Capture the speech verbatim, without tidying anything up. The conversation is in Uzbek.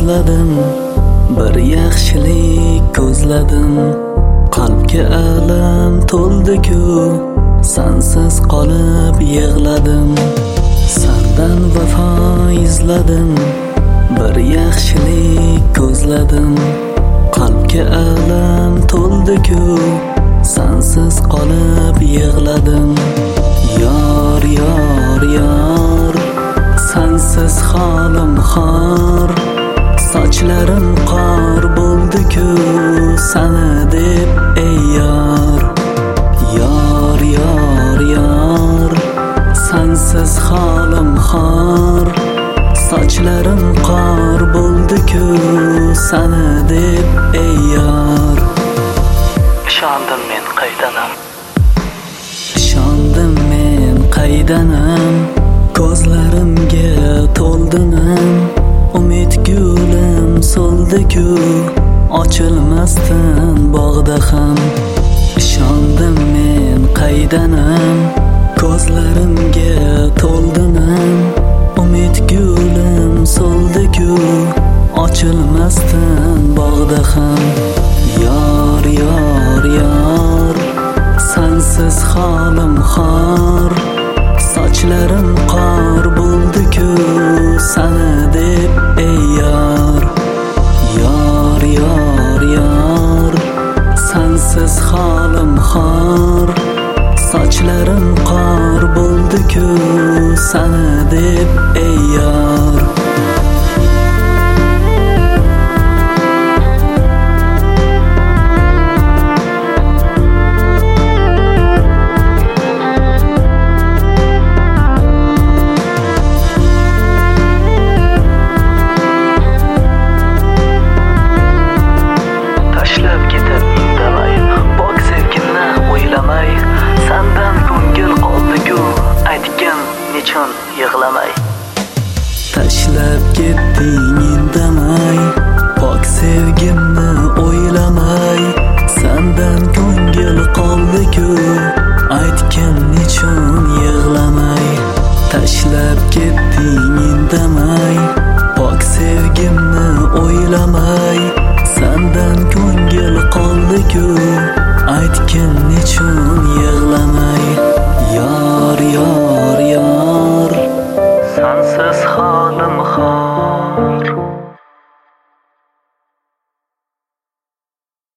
izladim, bir yaxshilik ko'zladim. Qalbga alam to'ldi-ku, sensiz qolib yig'ladim. Sendan vafo izladim, bir yaxshilik ko'zladim. Qalbga alam to'ldi-ku, sensiz qolib yig'ladim. Yor, yor, yor, sensiz holim xor. Sochlarim qor bo'ldi-ku, seni deb ey yor. Yor, yor, yor, sensiz holim xor. Sochlarim qor bo'ldi-ku, seni deb ey yor. Ishondim men qaydanam, ishondim men qaydanam, ko'zlarimga to'ldinim. Umid gulim so'ldi-ku, ochilmasdan bog'da ham. Ishondim men qaydanam, ko'zlarimga to'ldinim. Umid gulim so'ldi-ku, ochilmasdan bog'da ham. Yor, yor, yor, sensiz holim xor. Sochlarim qor bo'ldi-ku, seni deb ey yor. Yor, yor, yor, sensiz holim xor. Sochlarim qor bo'ldi-ku, seni deb ey yor. Yig'lamay tashlab ketding indamay, pok sevgimni o'ylamay. Sendan ko'ngil qoldi-ku, aytgin nechun yig'lamay. Tashlab ketding indamay, pok sevgimni o'ylamay. Sendan ko'ngil qoldi-ku, aytgin nechun